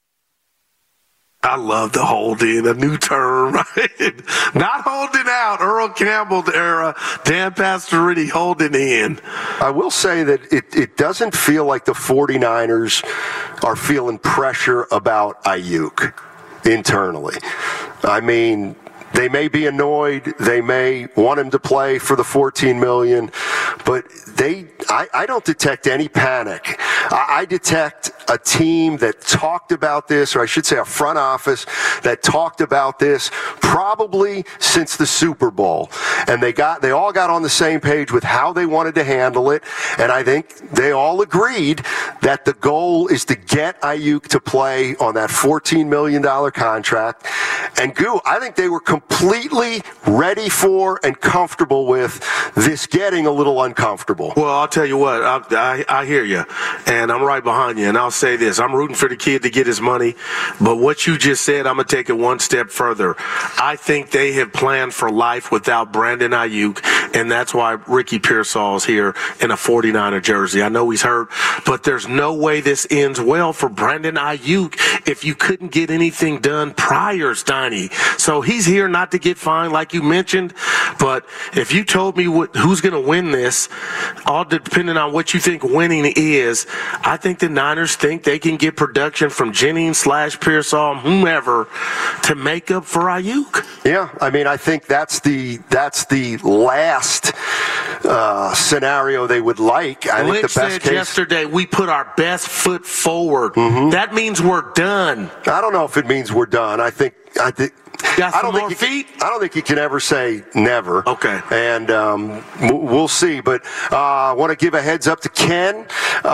I love the hold in, a new term, right? Not holding out, Earl Campbell era, Dan Pastorini holding in. I will say that it doesn't feel like the 49ers are feeling pressure about Ayuk internally. I mean, they may be annoyed. They may want him to play for the $14 million, but I don't detect any panic. I detect a team that talked about this, or I should say a front office that talked about this probably since the Super Bowl. And they all got on the same page with how they wanted to handle it. And I think they all agreed that the goal is to get Ayuk to play on that $14 million contract. And Goo, I think they were completely ready for and comfortable with this getting a little uncomfortable. Well, I'll tell you what, I hear you, and I'm right behind you. And I'll say this, I'm rooting for the kid to get his money, but what you just said, I'm going to take it one step further. I think they have planned for life without Brandon Ayuk, and that's why Ricky Pearsall's here in a 49er jersey. I know he's hurt, but there's no way this ends well for Brandon Ayuk if you couldn't get anything done prior, Steiny. So he's here not to get fined, like you mentioned, but if you told me who's going to win this, all depending on what you think winning is, I think the Niners think they can get production from Jennings / Pearsall, whomever, to make up for Ayuk. Yeah, I mean, I think that's the last scenario they would like. I think the best case yesterday, we put our best foot forward. Mm-hmm. That means we're done. I don't know if it means we're done. I think. I don't think you can ever say never. Okay. And we'll see. But I want to give a heads up to Ken.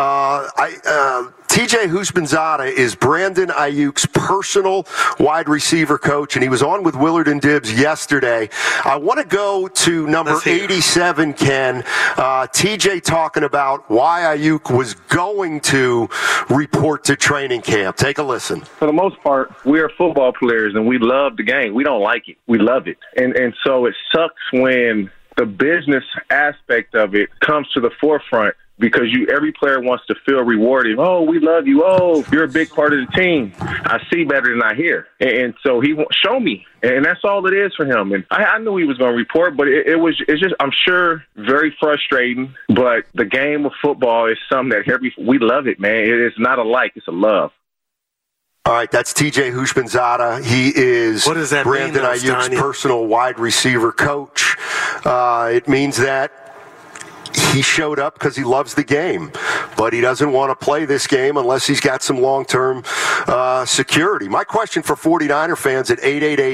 TJ Houshmandzadeh is Brandon Ayuk's personal wide receiver coach, and he was on with Willard and Dibbs yesterday. I want to go to number 87, Ken. TJ talking about why Ayuk was going to report to training camp. Take a listen. For the most part, we're football players, and we love the game. We don't like it. We love it. And so it sucks when the business aspect of it comes to the forefront, because every player wants to feel rewarded. Oh, we love you. Oh, you're a big part of the team. I see better than I hear. And so he won't show me. And that's all it is for him. And I knew he was going to report, but it's just, I'm sure, very frustrating. But the game of football is something that we love it, man. It is not a like, it's a love. All right, that's TJ Houshmandzadeh. He is Brandon Ayuk's personal wide receiver coach. It means that he showed up because he loves the game, but he doesn't want to play this game unless he's got some long-term security. My question for 49er fans at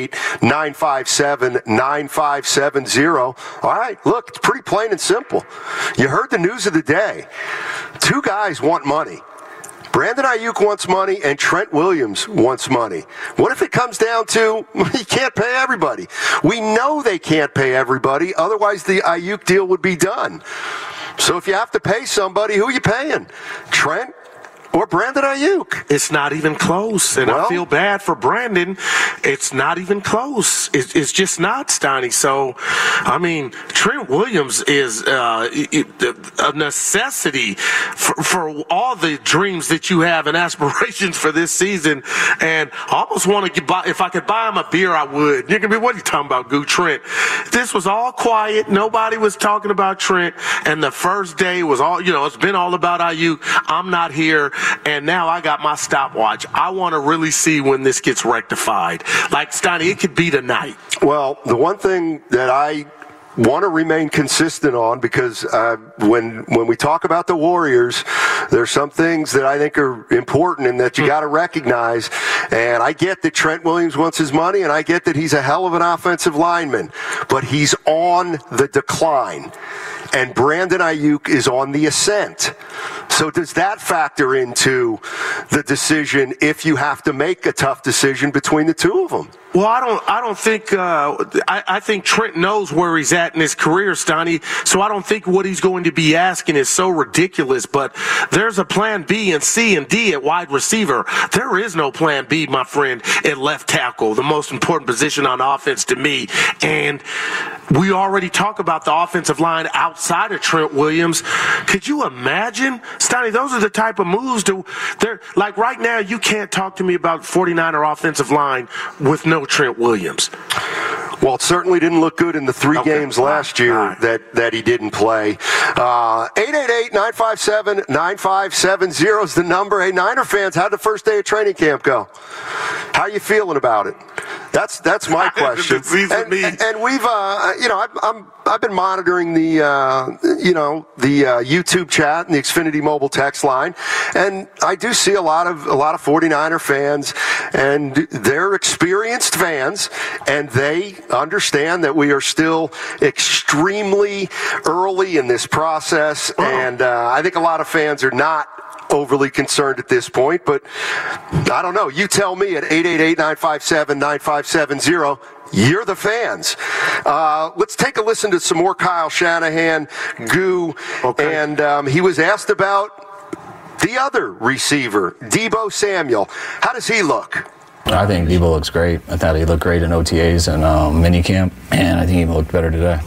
888-957-9570. All right, look, it's pretty plain and simple. You heard the news of the day. Two guys want money. Brandon Ayuk wants money, and Trent Williams wants money. What if it comes down to he can't pay everybody? We know they can't pay everybody. Otherwise, the Ayuk deal would be done. So if you have to pay somebody, who are you paying? Trent or Brandon Ayuk? It's not even close, and I feel bad for Brandon. It's not even close. It's just not, Steiny. So, I mean, Trent Williams is a necessity for all the dreams that you have and aspirations for this season. And I almost want to buy, if I could buy him a beer, I would. You're going to be, what are you talking about, Goo? Trent? This was all quiet. Nobody was talking about Trent. And the first day was all, it's been all about Ayuk. I'm not here. And now I got my stopwatch. I want to really see when this gets rectified. Like, Steiny, it could be tonight. Well, the one thing that I want to remain consistent on, because when we talk about the Warriors, there's some things that I think are important and that you got to recognize. And I get that Trent Williams wants his money, and I get that he's a hell of an offensive lineman, but he's on the decline. And Brandon Ayuk is on the ascent. So does that factor into the decision if you have to make a tough decision between the two of them? Well, I don't think. I think Trent knows where he's at in his career, Steiny. So I don't think what he's going to be asking is so ridiculous. But there's a plan B and C and D at wide receiver. There is no plan B, my friend, at left tackle, the most important position on offense to me. And we already talk about the offensive line outside of Trent Williams. Could you imagine, Steiny? Those are the type of moves they're like right now. You can't talk to me about 49er offensive line with no Trent Williams. Well, it certainly didn't look good in the three games last year that he didn't play. 888-957-9570 is the number. Hey, Niner fans, how'd the first day of training camp go? How are you feeling about it? That's my question. And we've, I've been monitoring the YouTube chat and the Xfinity mobile text line, and I do see a lot of 49er fans, and they're experienced fans, and they understand that we are still extremely early in this process, and I think a lot of fans are not overly concerned at this point, but I don't know. You tell me at 888-957-9570. You're the fans. Let's take a listen to some more Kyle Shanahan, Goo, and he was asked about the other receiver, Deebo Samuel. How does he look? I think Deebo looks great. I thought he looked great in OTAs and minicamp, and I think he looked better today.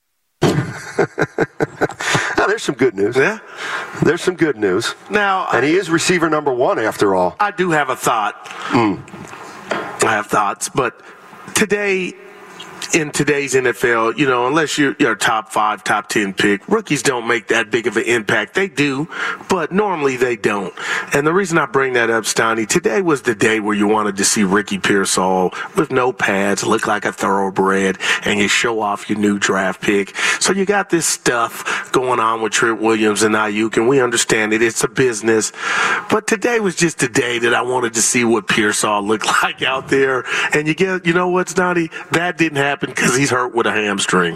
Now, there's some good news. Yeah. There's some good news. Now, and he is receiver number 1 after all. I do have a thought. I have thoughts, but today, in today's NFL, unless you're a top 5, top 10 pick, rookies don't make that big of an impact. They do, but normally they don't. And the reason I bring that up, Steiny, today was the day where you wanted to see Ricky Pearsall with no pads, look like a thoroughbred, and you show off your new draft pick. So you got this stuff going on with Trent Williams and Ayuk, and we understand it. It's a business. But today was just the day that I wanted to see what Pearsall looked like out there. And you know what, Steiny? That didn't happen because he's hurt with a hamstring.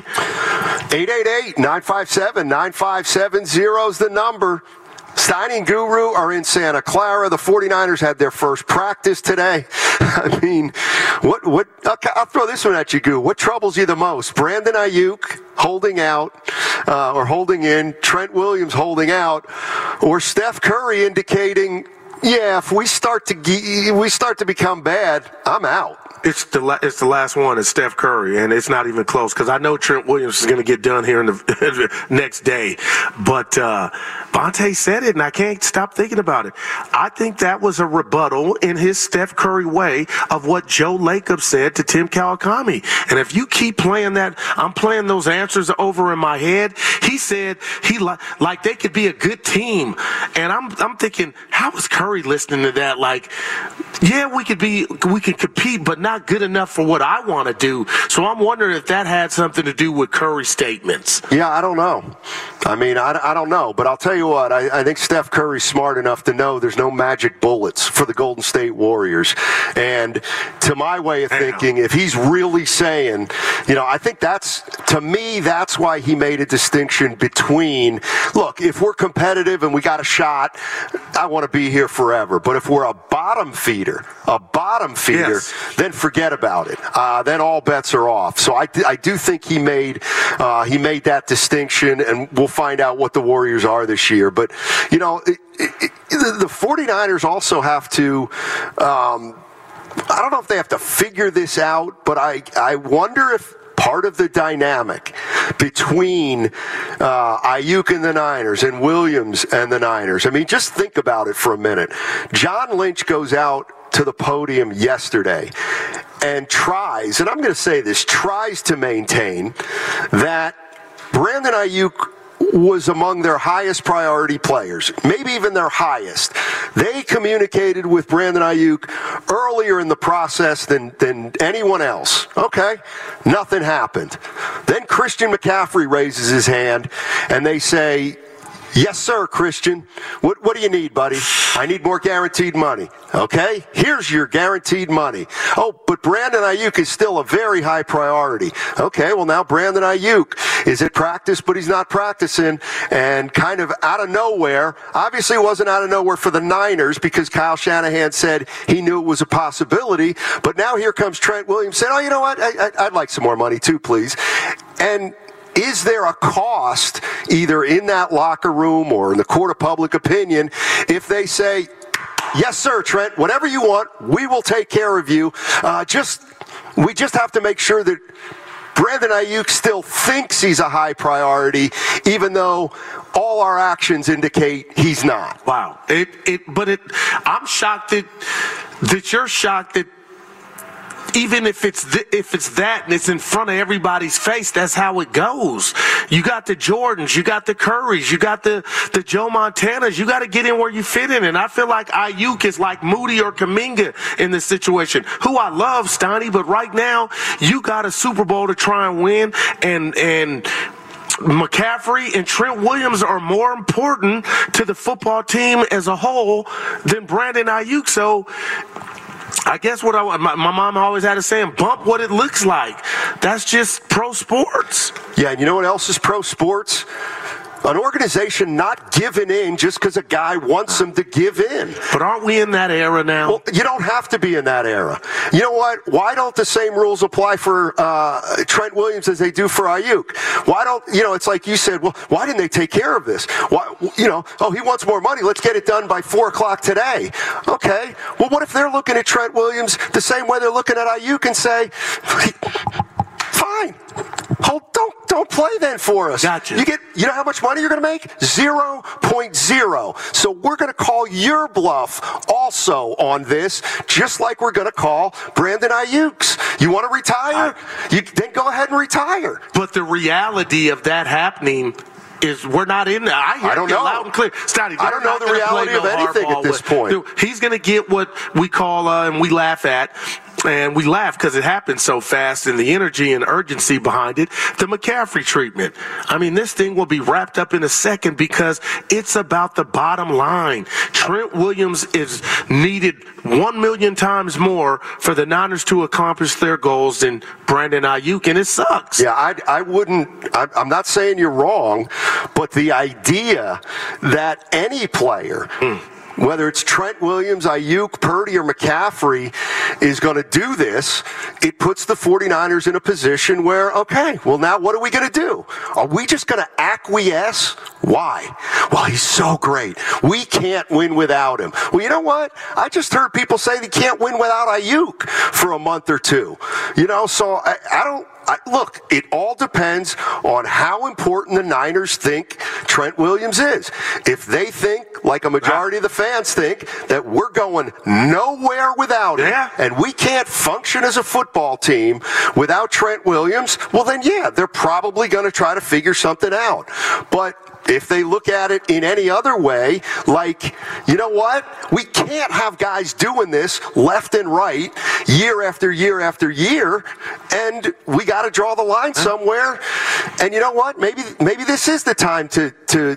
888-957-9570 is the number. Steiny and Guru are in Santa Clara. The 49ers had their first practice today. I mean, okay, I'll throw this one at you, Guru. What troubles you the most? Brandon Ayuk holding out or holding in, Trent Williams holding out, or Steph Curry indicating, yeah, if we start to become bad, I'm out. It's the last one. It's Steph Curry, and it's not even close because I know Trent Williams is going to get done here in the next day. But Vontae said it, and I can't stop thinking about it. I think that was a rebuttal in his Steph Curry way of what Joe Lacob said to Tim Kawakami. And if you keep playing that, I'm playing those answers over in my head. He said like they could be a good team, and I'm thinking, how is Curry listening to that? Like, yeah, we could compete, but not good enough for what I want to do. So I'm wondering if that had something to do with Curry's statements. Yeah, I don't know. I mean, I don't know. But I'll tell you what, I think Steph Curry's smart enough to know there's no magic bullets for the Golden State Warriors. And to my way of thinking, if he's really saying, I think to me, that's why he made a distinction between, look, if we're competitive and we got a shot, I want to be here forever. But if we're a bottom feeder, yes, then forget about it. Then all bets are off. So I do think he made that distinction, and we'll find out what the Warriors are this year. But, the 49ers also have to, I don't know if they have to figure this out, but I wonder if part of the dynamic between Ayuk and the Niners and Williams and the Niners, I mean, just think about it for a minute. John Lynch goes out to the podium yesterday and tries, and I'm going to say this, tries to maintain that Brandon Ayuk was among their highest priority players, maybe even their highest. They communicated with Brandon Ayuk earlier in the process than anyone else. Okay, nothing happened. Then Christian McCaffrey raises his hand, and they say, yes, sir, Christian. What do you need, buddy? I need more guaranteed money. Okay? Here's your guaranteed money. Oh, but Brandon Ayuk is still a very high priority. Okay, well, now Brandon Ayuk is at practice, but he's not practicing. And kind of out of nowhere, obviously it wasn't out of nowhere for the Niners because Kyle Shanahan said he knew it was a possibility. But now here comes Trent Williams saying, oh, you know what? I'd like some more money too, please. And is there a cost either in that locker room or in the court of public opinion if they say, yes, sir, Trent, whatever you want, we will take care of you. We just have to make sure that Brandon Ayuk still thinks he's a high priority, even though all our actions indicate he's not. Wow. I'm shocked that you're shocked that even if it's that and it's in front of everybody's face, that's how it goes. You got the Jordans, you got the Currys, you got the Joe Montanas. You got to get in where you fit in. And I feel like Ayuk is like Moody or Kuminga in this situation, who I love, Steiny, but right now you got a Super Bowl to try and win, and McCaffrey and Trent Williams are more important to the football team as a whole than Brandon Ayuk. So I guess what my mom always had to say, bump what it looks like. That's just pro sports. Yeah, and you know what else is pro sports? An organization not giving in just because a guy wants them to give in. But aren't we in that era now? Well, you don't have to be in that era. You know what? Why don't the same rules apply for Trent Williams as they do for Ayuk? Why don't, it's like you said, well, why didn't they take care of this? Why, he wants more money. Let's get it done by 4 o'clock today. Okay. Well, what if they're looking at Trent Williams the same way they're looking at Ayuk and say, fine. Don't play then for us. Gotcha. You know how much money you're going to make? 0.0. So we're going to call your bluff also on this, just like we're going to call Brandon Ayuk's. You want to retire? Then go ahead and retire. But the reality of that happening is we're not in there. I don't know. Loud and clear. Steiny, I don't know the reality of anything at this point. He's going to get what we call, and we laugh at, and we laugh because it happened so fast and the energy and urgency behind it, the McCaffrey treatment. I mean, this thing will be wrapped up in a second because it's about the bottom line. Trent Williams is needed 1 million times more for the Niners to accomplish their goals than Brandon Ayuk, and it sucks. Yeah, I wouldn't. I'm not saying you're wrong, but the idea that any player, whether it's Trent Williams, Ayuk, Purdy, or McCaffrey, is going to do this, it puts the 49ers in a position where, okay, well, now what are we going to do? Are we just going to acquiesce? Why? Well, he's so great. We can't win without him. Well, you know what? I just heard people say they can't win without Ayuk for a month or two. So I don't. Look, it all depends on how important the Niners think Trent Williams is. If they think, like a majority of the fans think, that we're going nowhere without him, and we can't function as a football team without Trent Williams, well then, they're probably going to try to figure something out. But if they look at it in any other way, like, you know what? We can't have guys doing this left and right year after year after year, and we got to draw the line somewhere. And you know what? Maybe this is the time to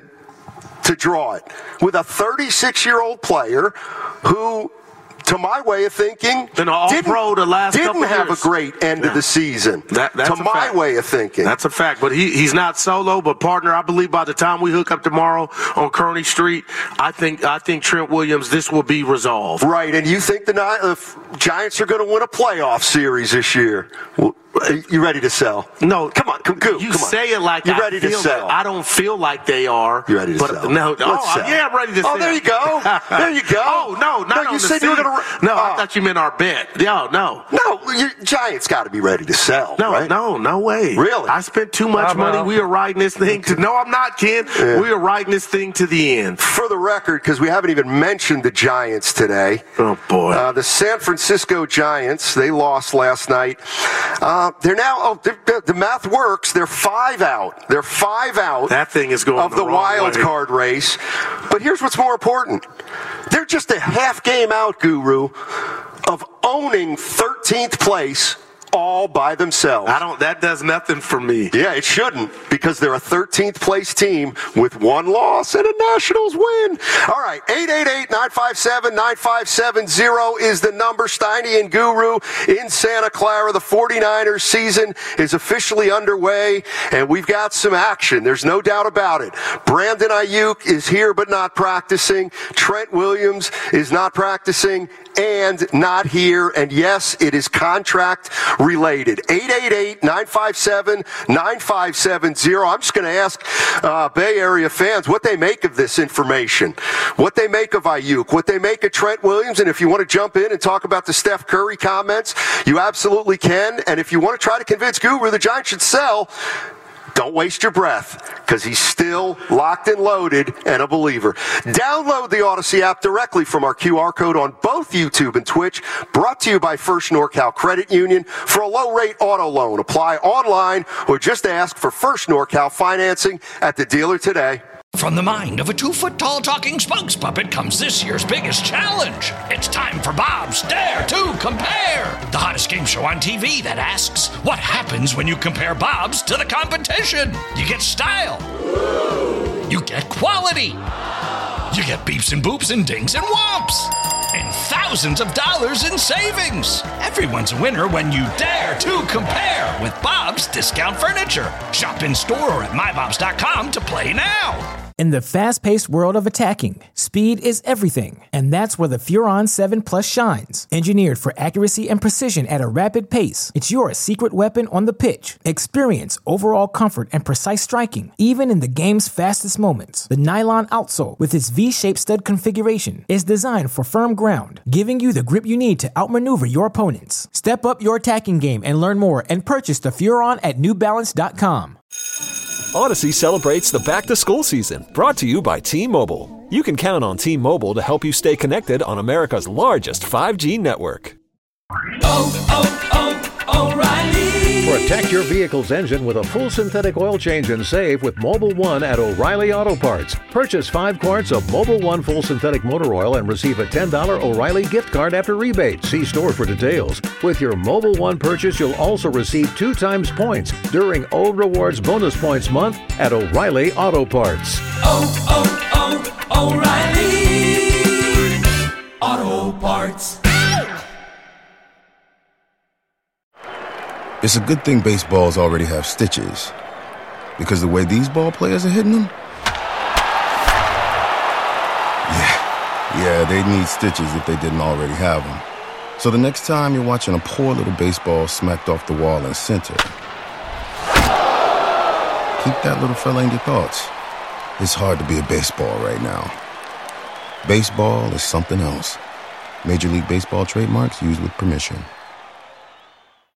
draw it with a 36-year-old player who, to my way of thinking, didn't have a great end of the season. That's to my way of thinking. That's a fact. But he's not solo. But partner, I believe by the time we hook up tomorrow on Kearney Street, I think Trent Williams, this will be resolved. Right. And you think the Giants are going to win a playoff series this year? Well, you ready to sell? No. Come on. You say it like you're ready to sell. I don't feel like they are. You're ready to sell. No. Sell. Yeah, I'm ready to sell. Oh, there you go. There you go. Oh, no. Not on you said you were going to. No, I thought you meant our bet. No. No, your Giants got to be ready to sell. No, right? no way. Really? I spent too much money. We are riding this thing to. No, I'm not, Ken. Yeah. We are riding this thing to the end. For the record, because we haven't even mentioned the Giants today. Oh boy. The San Francisco Giants, they lost last night. They're now. The math works. They're 5 out. They're 5 out. That thing is going of the wild card race. But here's what's more important. They're just a half game out, Guru, of owning 13th place all by themselves. That does nothing for me. Yeah, it shouldn't, because they're a 13th place team with 1 loss and a Nationals win. All right, 888-957-9570 is the number. Steiny and Guru in Santa Clara. The 49ers season is officially underway, and we've got some action. There's no doubt about it. Brandon Ayuk is here but not practicing. Trent Williams is not practicing and not here. And yes, it is contract related. 888-957-9570. I'm just going to ask Bay Area fans what they make of this information, what they make of Ayuk, what they make of Trent Williams. And if you want to jump in and talk about the Steph Curry comments, you absolutely can. And if you want to try to convince Guru the Giants should sell, Don't waste your breath, because he's still locked and loaded and a believer. Download the Odyssey app directly from our QR code on both YouTube and Twitch. Brought to you by First NorCal Credit Union for a low-rate auto loan. Apply online or just ask for First NorCal financing at the dealer today. From the mind of a 2-foot-tall talking spokes puppet comes this year's biggest challenge. It's time for Bob's Dare to Compare, the hottest game show on TV that asks, what happens when you compare Bob's to the competition? You get style. You get quality. You get beeps and boops and dings and whomps. And thousands of dollars in savings. Everyone's a winner when you dare to compare with Bob's Discount Furniture. Shop in store or at mybobs.com to play now. In the fast-paced world of attacking, speed is everything, and that's where the Furon 7 Plus shines. Engineered for accuracy and precision at a rapid pace, it's your secret weapon on the pitch. Experience overall comfort and precise striking, even in the game's fastest moments. The nylon outsole, with its V-shaped stud configuration, is designed for firm ground, giving you the grip you need to outmaneuver your opponents. Step up your attacking game and learn more and purchase the Furon at newbalance.com. Odyssey celebrates the back-to-school season, brought to you by T-Mobile. You can count on T-Mobile to help you stay connected on America's largest 5G network. O'Reilly. Protect your vehicle's engine with a full synthetic oil change and save with Mobil 1 at O'Reilly Auto Parts. Purchase 5 quarts of Mobil 1 full synthetic motor oil and receive a $10 O'Reilly gift card after rebate. See store for details. With your Mobil 1 purchase, you'll also receive 2 times points during O Rewards Bonus Points Month at O'Reilly Auto Parts. O'Reilly Auto Parts. It's a good thing baseballs already have stitches, because the way these ball players are hitting them, yeah, they'd need stitches if they didn't already have them. So the next time you're watching a poor little baseball smacked off the wall in center, keep that little fella in your thoughts. It's hard to be a baseball right now. Baseball is something else. Major League Baseball trademarks used with permission.